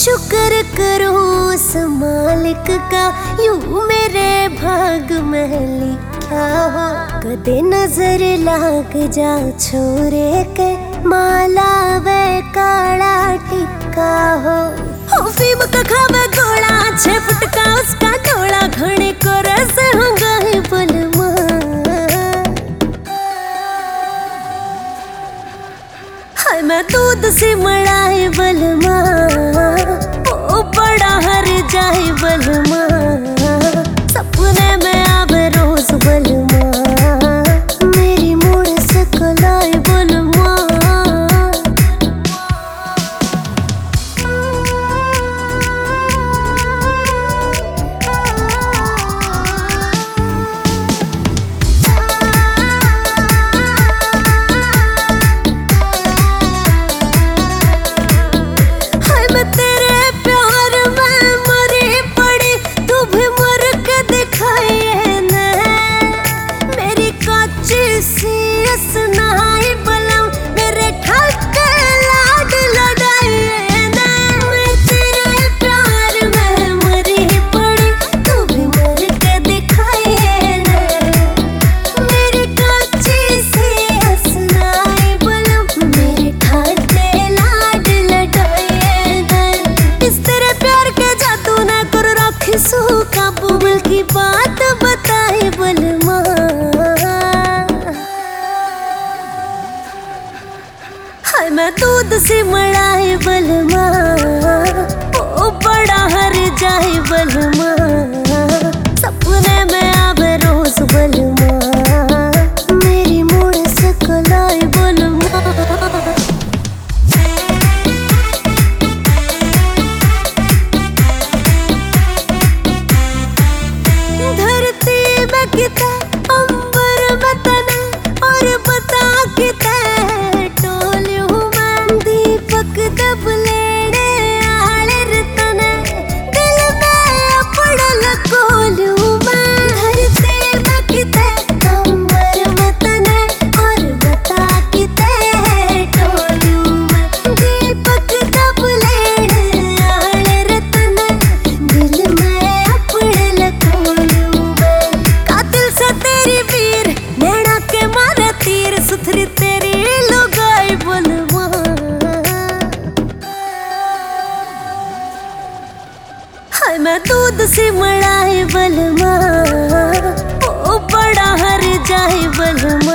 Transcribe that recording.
शुक्र करो उस मालिक का, यूं मेरे भाग में लिखा हो। कदे नजर लाग जा छोरे के, माला वे काला टिक्का हो। फीम का खावे गोला, 6 फुट का उसका डोला, घने को रस हंगाई बलमा। हाय मैं दूध से मड़ाई बलमा, ओ बड़ा हर जाए बलमा। सपने में आवे रोज बलमा, मेरी मूड से कलाई बलमा। काबुल की बात बताए बलमा, हाय मैं दूध से मड़ाए बलमा, ओ बड़ा हर जाए बलमा। सपने में आवे रोज बलमा, मेरी मूड से कलाई बलमा। किते अंबर बतने और बता किते टोलू मैं, दीपक दब लेने आले रतने, दिल में अपना लकोलू मैं। धरती में किते अंबर बतने और बता किते टोलू मैं, दीपक दब लेने आले रतने, दिल में अपना लकोलू मैं। तेरी वीर नैना के मारे तीर, सुथरी तेरी लुगाई बलमा। हाय मैं दूध से मड़ाए बलमा, ओ बड़ा हर जाए बलमा।